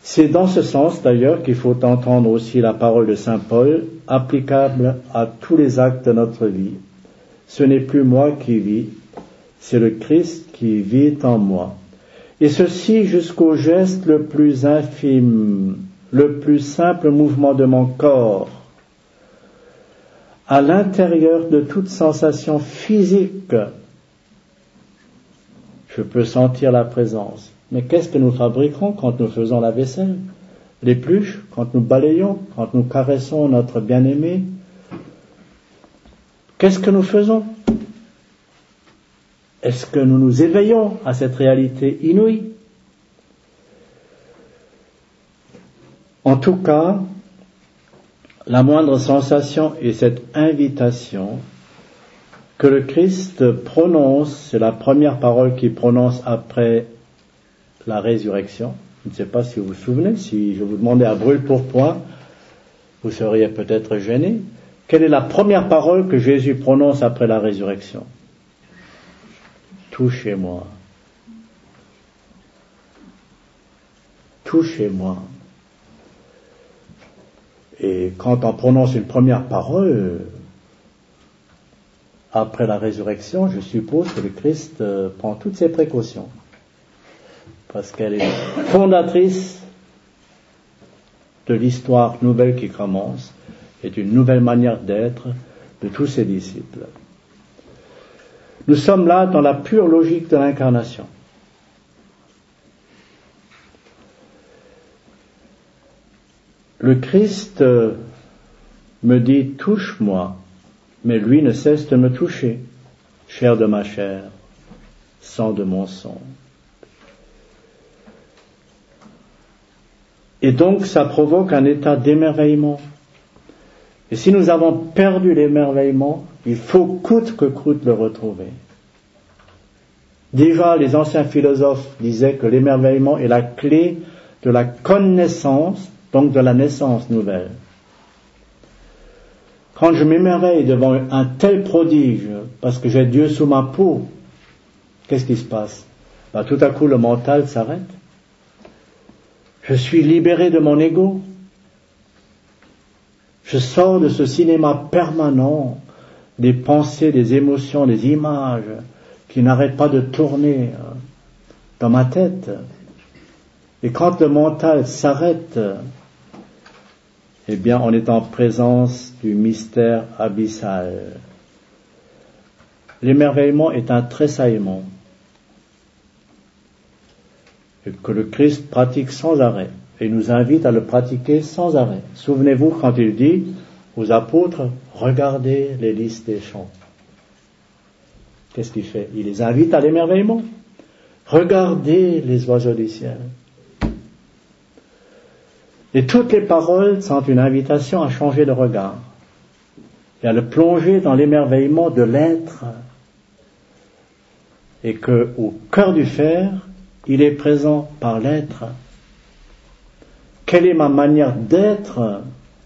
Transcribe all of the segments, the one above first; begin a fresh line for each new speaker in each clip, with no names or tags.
C'est dans ce sens d'ailleurs qu'il faut entendre aussi la parole de saint Paul, applicable à tous les actes de notre vie. Ce n'est plus moi qui vis, c'est le Christ qui vit en moi. Et ceci jusqu'au geste le plus infime, le plus simple mouvement de mon corps, à l'intérieur de toute sensation physique. Je peux sentir la présence. Mais qu'est-ce que nous fabriquons quand nous faisons la vaisselle? L'épluche, quand nous balayons, quand nous caressons notre bien-aimé? Qu'est-ce que nous faisons? Est-ce que nous nous éveillons à cette réalité inouïe? En tout cas, la moindre sensation est cette invitation que le Christ prononce, c'est la première parole qu'il prononce après la résurrection. Je ne sais pas si vous vous souvenez, si je vous demandais à brûle-pourpoint, vous seriez peut-être gêné. Quelle est la première parole que Jésus prononce après la résurrection? Touchez-moi. Touchez-moi. Et quand on prononce une première parole après la résurrection, je suppose que le Christ prend toutes ses précautions. Parce qu'elle est fondatrice de l'histoire nouvelle qui commence et d'une nouvelle manière d'être de tous ses disciples. Nous sommes là dans la pure logique de l'incarnation. Le Christ me dit « touche-moi », mais lui ne cesse de me toucher, chair de ma chair, sang de mon sang. Et donc ça provoque un état d'émerveillement. Et si nous avons perdu l'émerveillement, il faut coûte que coûte le retrouver. Déjà, les anciens philosophes disaient que l'émerveillement est la clé de la connaissance, donc de la naissance nouvelle. Quand je m'émerveille devant un tel prodige, parce que j'ai Dieu sous ma peau, qu'est-ce qui se passe? Tout à coup, le mental s'arrête. Je suis libéré de mon ego. Je sors de ce cinéma permanent des pensées, des émotions, des images qui n'arrêtent pas de tourner dans ma tête. Et quand le mental s'arrête, eh bien, on est en présence du mystère abyssal. L'émerveillement est un tressaillement que le Christ pratique sans arrêt et nous invite à le pratiquer sans arrêt. Souvenez-vous quand il dit aux apôtres, regardez les lys des champs. Qu'est-ce qu'il fait? Il les invite à l'émerveillement. Regardez les oiseaux du ciel. Et toutes les paroles sont une invitation à changer de regard et à le plonger dans l'émerveillement de l'être, et que, au cœur du faire, il est présent par l'être. Quelle est ma manière d'être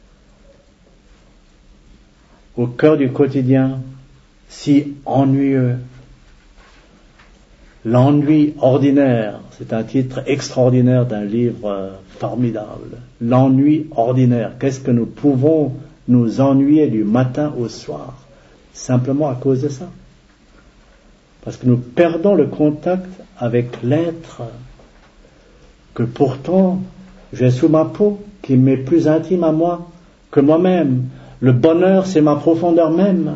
au cœur du quotidien si ennuyeux? L'ennui ordinaire, c'est un titre extraordinaire d'un livre formidable. L'ennui ordinaire. Qu'est-ce que nous pouvons nous ennuyer du matin au soir? Simplement à cause de ça. Parce que nous perdons le contact avec l'être que pourtant j'ai sous ma peau, qui m'est plus intime à moi que moi-même. Le bonheur, c'est ma profondeur même.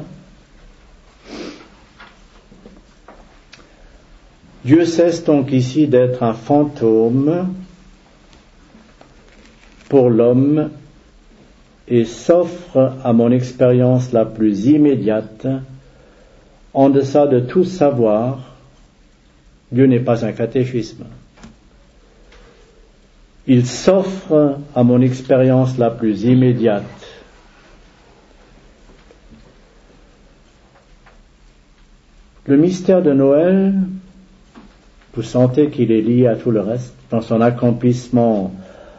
Dieu cesse donc ici d'être un fantôme pour l'homme et s'offre à mon expérience la plus immédiate, en deçà de tout savoir. Dieu n'est pas un catéchisme. Il s'offre à mon expérience la plus immédiate. Le mystère de Noël, vous sentez qu'il est lié à tout le reste, dans son accomplissement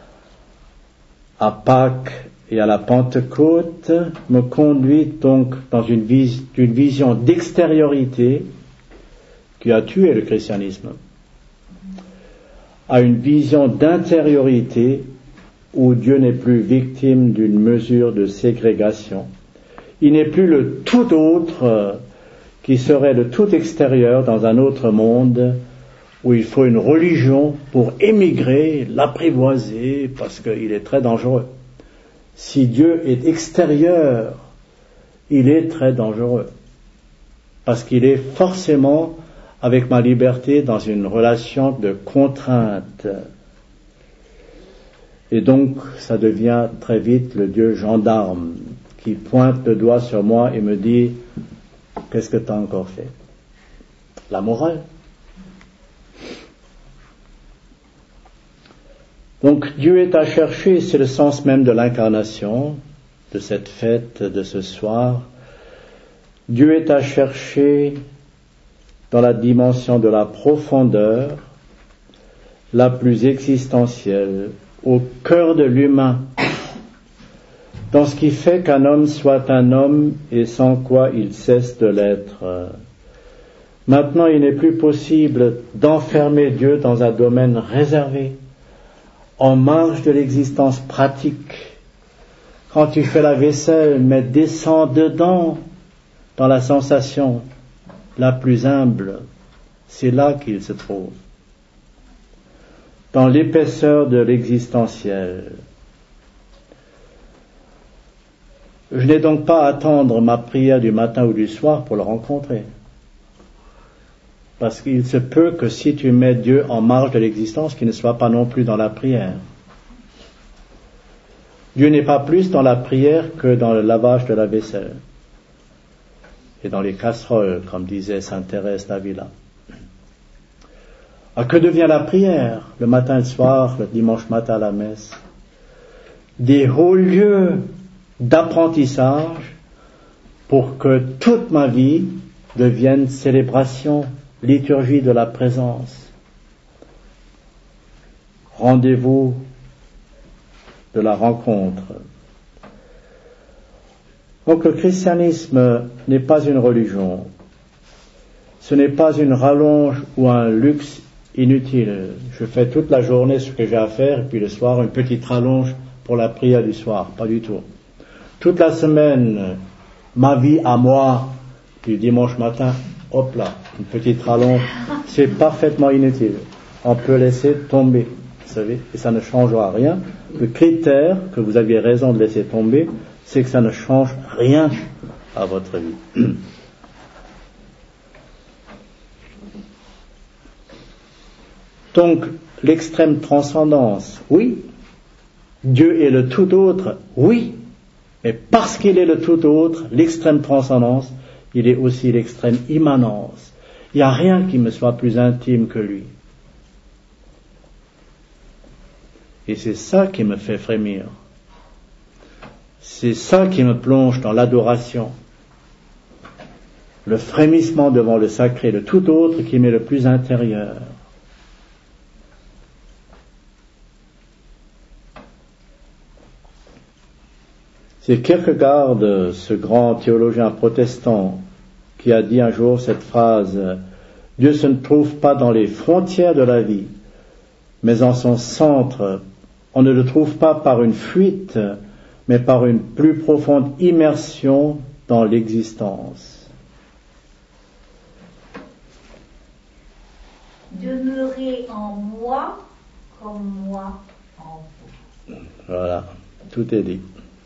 à Pâques et à la Pentecôte, me conduit donc dans une vision d'extériorité qui a tué le christianisme, à une vision d'intériorité où Dieu n'est plus victime d'une mesure de ségrégation. Il n'est plus le tout autre qui serait le tout extérieur dans un autre monde où il faut une religion pour émigrer, l'apprivoiser, parce qu'il est très dangereux. Si Dieu est extérieur, il est très dangereux, parce qu'il est forcément, avec ma liberté, dans une relation de contrainte. Et donc, ça devient très vite le Dieu gendarme, qui pointe le doigt sur moi et me dit « Qu'est-ce que tu as encore fait ?» La morale. Donc Dieu est à chercher, c'est le sens même de l'incarnation, de cette fête, de ce soir. Dieu est à chercher dans la dimension de la profondeur, la plus existentielle, au cœur de l'humain, dans ce qui fait qu'un homme soit un homme et sans quoi il cesse de l'être. Maintenant, il n'est plus possible d'enfermer Dieu dans un domaine réservé, en marge de l'existence pratique. Quand tu fais la vaisselle, mais descends dedans, dans la sensation la plus humble, c'est là qu'il se trouve. Dans l'épaisseur de l'existentiel. Je n'ai donc pas à attendre ma prière du matin ou du soir pour le rencontrer. Parce qu'il se peut que si tu mets Dieu en marge de l'existence, qu'il ne soit pas non plus dans la prière. Dieu n'est pas plus dans la prière que dans le lavage de la vaisselle. Et dans les casseroles, comme disait sainte Thérèse d'Avila. Ah, que devient la prière, le matin et le soir, le dimanche matin à la messe? Des hauts lieux d'apprentissage pour que toute ma vie devienne célébration, liturgie de la présence. Rendez-vous de la rencontre. Donc le christianisme n'est pas une religion. Ce n'est pas une rallonge ou un luxe inutile. Je fais toute la journée ce que j'ai à faire et puis le soir une petite rallonge pour la prière du soir. Pas du tout. Toute la semaine, ma vie à moi, puis dimanche matin, hop là, une petite rallonge, c'est parfaitement inutile. On peut laisser tomber, vous savez, et ça ne changera rien. Le critère que vous aviez raison de laisser tomber, c'est que ça ne change rien à votre vie. Donc, l'extrême transcendance, oui. Dieu est le tout autre, oui. Mais parce qu'il est le tout autre, l'extrême transcendance, il est aussi l'extrême immanence. Il n'y a rien qui me soit plus intime que lui. Et c'est ça qui me fait frémir. C'est ça qui me plonge dans l'adoration. Le frémissement devant le sacré, le tout autre qui m'est le plus intérieur. C'est Kierkegaard, ce grand théologien protestant, qui a dit un jour cette phrase « Dieu se ne trouve pas dans les frontières de la vie, mais en son centre. On ne le trouve pas par une fuite, mais par une plus profonde immersion dans l'existence. »
Demeurer en moi comme moi en vous.
Voilà, tout est dit.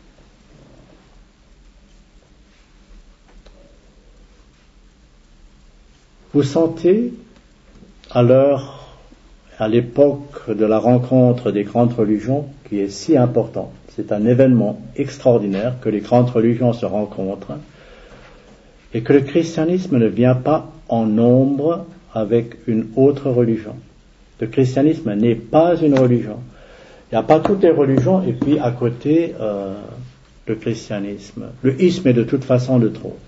Vous sentez, à l'époque de la rencontre des grandes religions, qui est si important, c'est un événement extraordinaire que les grandes religions se rencontrent, et que le christianisme ne vient pas en nombre avec une autre religion. Le christianisme n'est pas une religion. Il n'y a pas toutes les religions, et puis à côté, le christianisme. Le isme est de toute façon de trop.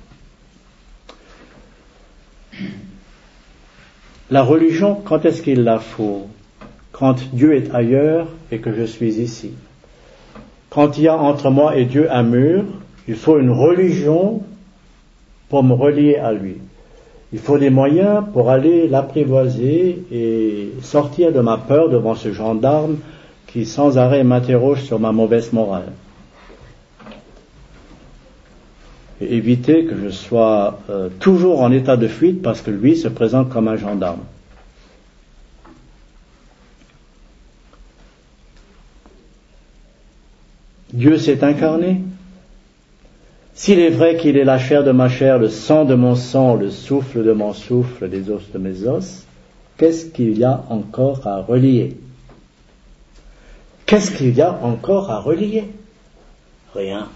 La religion, quand est-ce qu'il la faut? Quand Dieu est ailleurs et que je suis ici. Quand il y a entre moi et Dieu un mur, il faut une religion pour me relier à lui. Il faut des moyens pour aller l'apprivoiser et sortir de ma peur devant ce gendarme qui sans arrêt m'interroge sur ma mauvaise morale. Et éviter que je sois toujours en état de fuite parce que lui se présente comme un gendarme. Dieu s'est incarné. S'il est vrai qu'il est la chair de ma chair, le sang de mon sang, le souffle de mon souffle, les os de mes os, qu'est-ce qu'il y a encore à relier? Qu'est-ce qu'il y a encore à relier? Rien.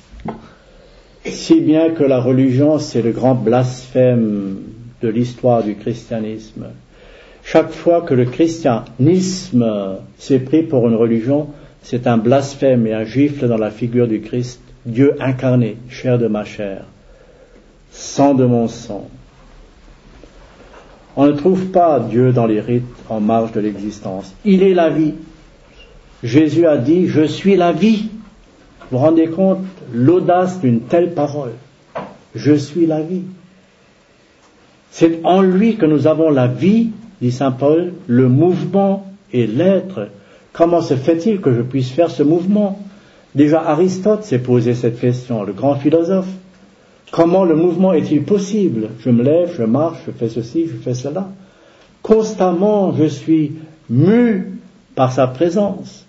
Si bien que la religion, c'est le grand blasphème de l'histoire du christianisme. Chaque fois que le christianisme s'est pris pour une religion, c'est un blasphème et un gifle dans la figure du Christ, Dieu incarné, chair de ma chair, sang de mon sang. On ne trouve pas Dieu dans les rites en marge de l'existence. Il est la vie. Jésus a dit, je suis la vie. Vous vous rendez compte l'audace d'une telle parole? Je suis la vie. C'est en lui que nous avons la vie, dit saint Paul, le mouvement et l'être. Comment se fait-il que je puisse faire ce mouvement? Déjà Aristote s'est posé cette question, le grand philosophe. Comment le mouvement est-il possible? Je me lève, je marche, je fais ceci, je fais cela. Constamment, je suis mu par sa présence.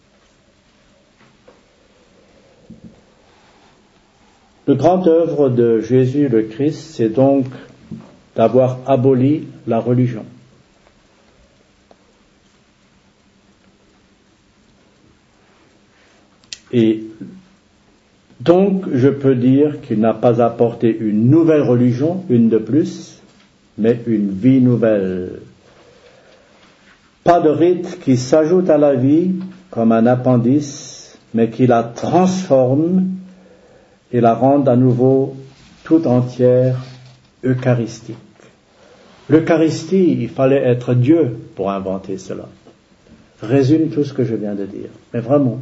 Le grand œuvre de Jésus le Christ, c'est donc d'avoir aboli la religion. Et donc, je peux dire qu'il n'a pas apporté une nouvelle religion, une de plus, mais une vie nouvelle. Pas de rite qui s'ajoute à la vie comme un appendice, mais qui la transforme et la rend à nouveau tout entière eucharistique. L'Eucharistie, il fallait être Dieu pour inventer cela. Résume tout ce que je viens de dire, mais vraiment.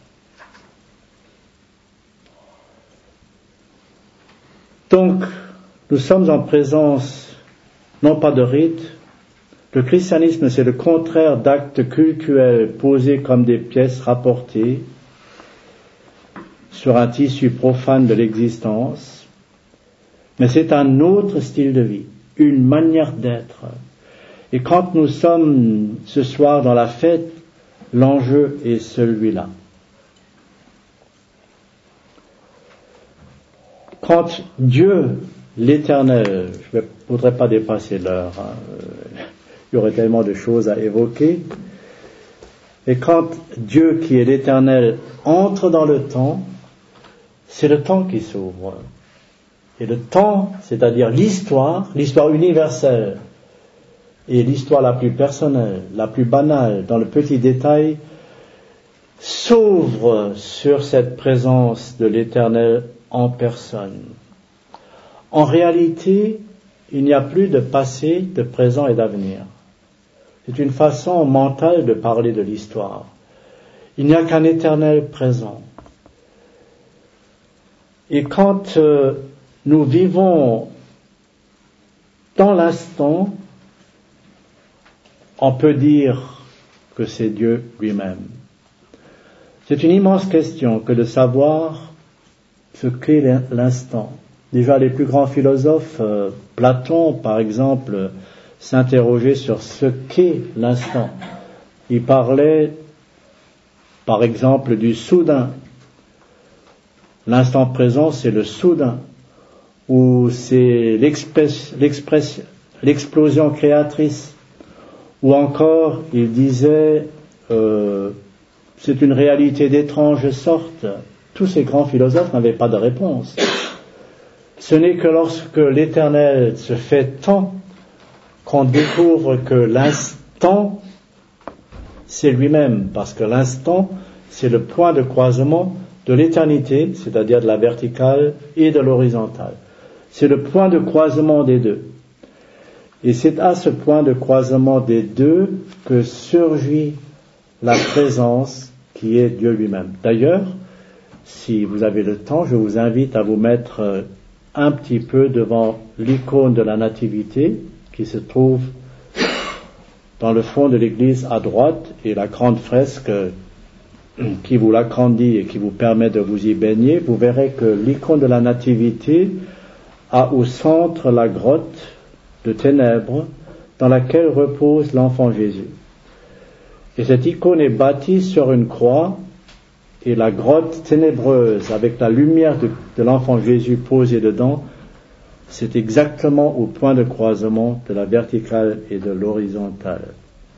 Donc, nous sommes en présence, non pas de rite. Le christianisme, c'est le contraire d'actes cultuels posés comme des pièces rapportées sur un tissu profane de l'existence. Mais c'est un autre style de vie, une manière d'être. Et quand nous sommes ce soir dans la fête, l'enjeu est celui-là. Quand Dieu, l'Éternel, je ne voudrais pas dépasser l'heure, il y aurait tellement de choses à évoquer, et quand Dieu qui est l'Éternel entre dans le temps, c'est le temps qui s'ouvre. Et le temps, c'est-à-dire l'histoire universelle, et l'histoire la plus personnelle, la plus banale, dans le petit détail, s'ouvre sur cette présence de l'Éternel en personne. En réalité, il n'y a plus de passé, de présent et d'avenir. C'est une façon mentale de parler de l'histoire. Il n'y a qu'un éternel présent. Et quand nous vivons dans l'instant, on peut dire que c'est Dieu lui-même. C'est une immense question que de savoir ce qu'est l'instant. Déjà, les plus grands philosophes, Platon, par exemple, s'interrogeait sur ce qu'est l'instant. Il parlait, par exemple, du soudain. L'instant présent, c'est le soudain, ou c'est l'explosion créatrice. Ou encore, il disait, c'est une réalité d'étrange sorte. Tous ces grands philosophes n'avaient pas de réponse. Ce n'est que lorsque l'Éternel se fait temps qu'on découvre que l'instant, c'est lui-même, parce que l'instant, c'est le point de croisement de l'éternité, c'est-à-dire de la verticale et de l'horizontale. C'est le point de croisement des deux. Et c'est à ce point de croisement des deux que surgit la présence qui est Dieu lui-même. D'ailleurs, si vous avez le temps, je vous invite à vous mettre un petit peu devant l'icône de la Nativité qui se trouve dans le fond de l'église à droite et la grande fresque qui vous l'agrandit et qui vous permet de vous y baigner, vous verrez que l'icône de la Nativité a au centre la grotte de ténèbres dans laquelle repose l'enfant Jésus. Et cette icône est bâtie sur une croix et la grotte ténébreuse avec la lumière de l'enfant Jésus posée dedans, c'est exactement au point de croisement de la verticale et de l'horizontale.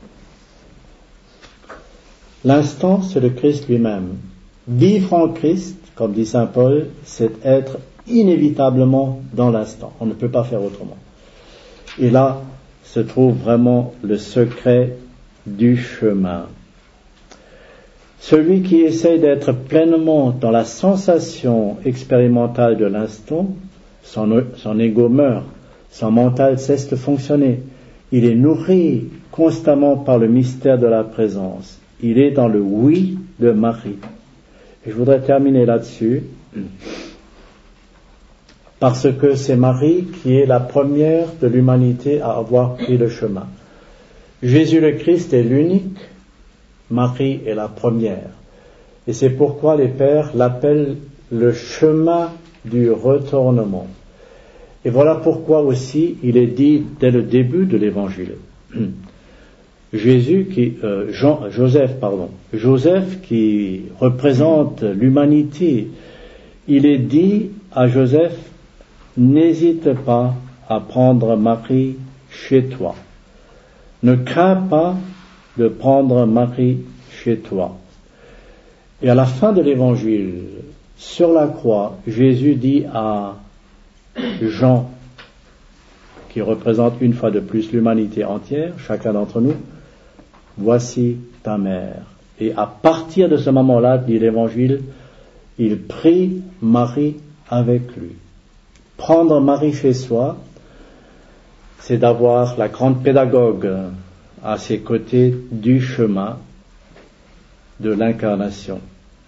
L'instant, c'est le Christ lui-même. Vivre en Christ, comme dit saint Paul, c'est être inévitablement dans l'instant. On ne peut pas faire autrement. Et là se trouve vraiment le secret du chemin. Celui qui essaye d'être pleinement dans la sensation expérimentale de l'instant, son ego meurt, son mental cesse de fonctionner. Il est nourri constamment par le mystère de la présence. Il est dans le oui de Marie. Et je voudrais terminer là-dessus, parce que c'est Marie qui est la première de l'humanité à avoir pris le chemin. Jésus le Christ est l'unique, Marie est la première. Et c'est pourquoi les pères l'appellent le chemin du retournement. Et voilà pourquoi aussi il est dit dès le début de l'évangile. Joseph qui représente l'humanité, il est dit à Joseph, n'hésite pas à prendre Marie chez toi. Ne crains pas de prendre Marie chez toi. Et à la fin de l'évangile, sur la croix, Jésus dit à Jean, qui représente une fois de plus l'humanité entière, chacun d'entre nous, voici ta mère. Et à partir de ce moment-là, dit l'évangile, il prit Marie avec lui. Prendre Marie chez soi, c'est d'avoir la grande pédagogue à ses côtés du chemin de l'incarnation.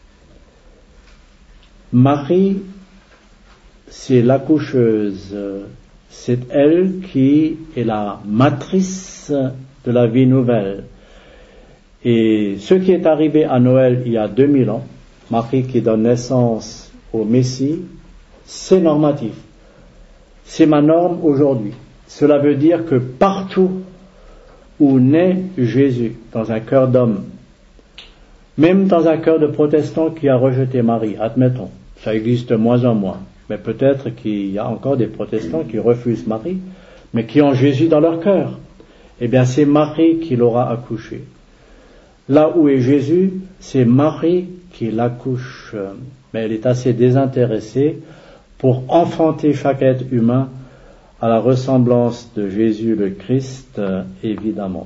Marie, c'est l'accoucheuse, c'est elle qui est la matrice de la vie nouvelle. Et ce qui est arrivé à Noël il y a 2000 ans, Marie qui donne naissance au Messie, c'est normatif. C'est ma norme aujourd'hui. Cela veut dire que partout où naît Jésus, dans un cœur d'homme, même dans un cœur de protestant qui a rejeté Marie, admettons, ça existe de moins en moins, mais peut-être qu'il y a encore des protestants qui refusent Marie, mais qui ont Jésus dans leur cœur. Eh bien, c'est Marie qui l'aura accouché. Là où est Jésus, c'est Marie qui l'accouche, mais elle est assez désintéressée pour enfanter chaque être humain à la ressemblance de Jésus le Christ, évidemment.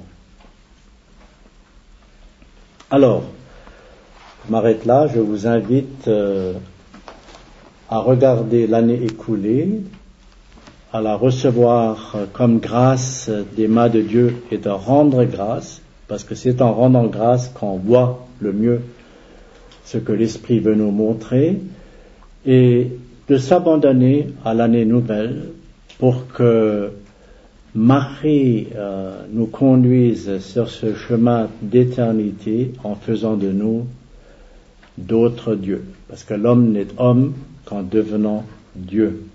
Alors, je m'arrête là, je vous invite à regarder l'année écoulée, à la recevoir comme grâce des mains de Dieu et de rendre grâce, parce que c'est en rendant grâce qu'on voit le mieux ce que l'Esprit veut nous montrer, et de s'abandonner à l'année nouvelle pour que Marie nous conduise sur ce chemin d'éternité en faisant de nous d'autres dieux. Parce que l'homme n'est homme qu'en devenant Dieu.